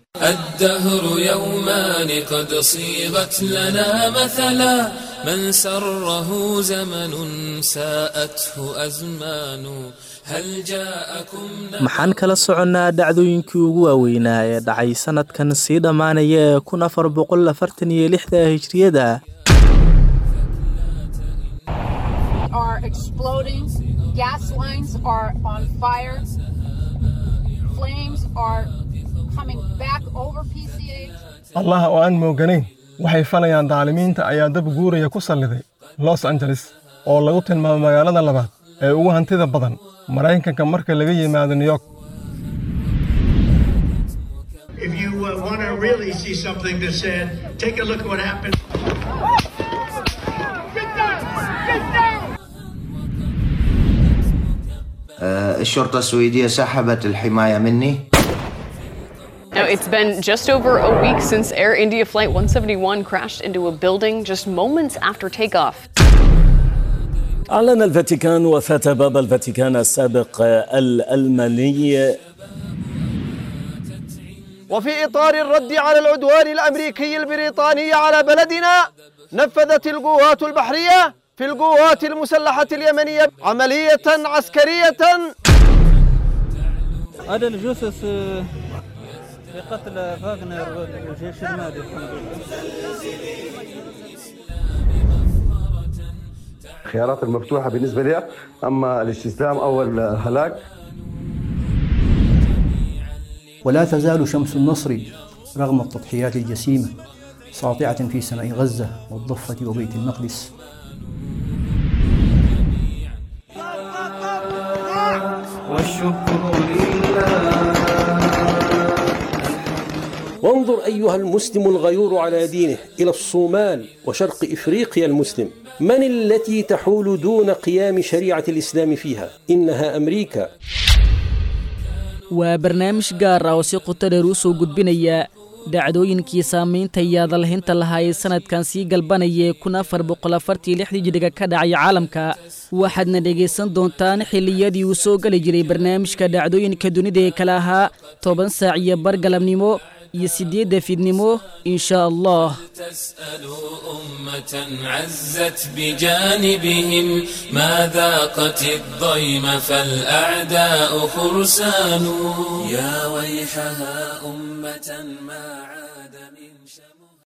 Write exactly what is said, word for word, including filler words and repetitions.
الدهر يومان قد صيغت لنا مثلا من سره زمن ساءته أزمان هل جاءكم maxaan kala soconnaa dhacdooyinkii ugu waaweynaa ee dhacay sanadkan sii dhammaanaya ee kun afar boqol afartan iyo lixda hijriyada are exploding, gas lines are on fire, flames are coming back over P C H. Allah oo aan mooganayn waxay falayaan daalimiinta ayaa dab guuraya ku saliday Los Angeles oo lagu tilmaamo magaalada labaad ee ugu hantida badan Mareykanka marka laga yimaado New York. If you uh, want to really see something that's said, take a look at what happened. Get down! Get down! الشرطة السويدية سحبت الحماية مني. Now, it's been just over a week since Air India Flight one seventy-one crashed into a building just moments after takeoff. أعلن الفاتيكان وفاة بابا الفاتيكان السابق الألماني. وفي إطار الرد على العدوان الأمريكي البريطاني على بلدنا نفذت القوات البحرية في القوات المسلحة اليمنية عملية عسكرية. هذا الجثث في قتل فاغنر والجيش المالي. الخيارات المفتوحة بالنسبة لي أما الاستسلام أو الهلاك. ولا تزال شمس النصر رغم التضحيات الجسيمة ساطعة في سماء غزة والضفة وبيت المقدس. والشكر لله. وانظر أيها المسلم الغيور على دينه إلى الصومال وشرق إفريقيا المسلم. من التي تحول دون قيام شريعة الإسلام فيها؟ إنها أمريكا. وبرنامج gaar ah oo si qoto dheer u soo gudbinaya dhacdooyinkii saameynta iyo dalhinta lahayd sanadkan sii galbanaya kun afar boqol afartan iyo lix hijriga ka dhacay caalamka. waxaadna dhegaysan doontaan xilliyadii uu soo gali jiray barnaamijka dhacdooyinka dunida ee kala ahaa toban saac iyo bar galabnimo iyo sideedda fiidnimo insha Allah. تسألوا أمة عزت بجانبهم ما ذاقت الضيم فالأعداء فرسان يا ويحها أمة ما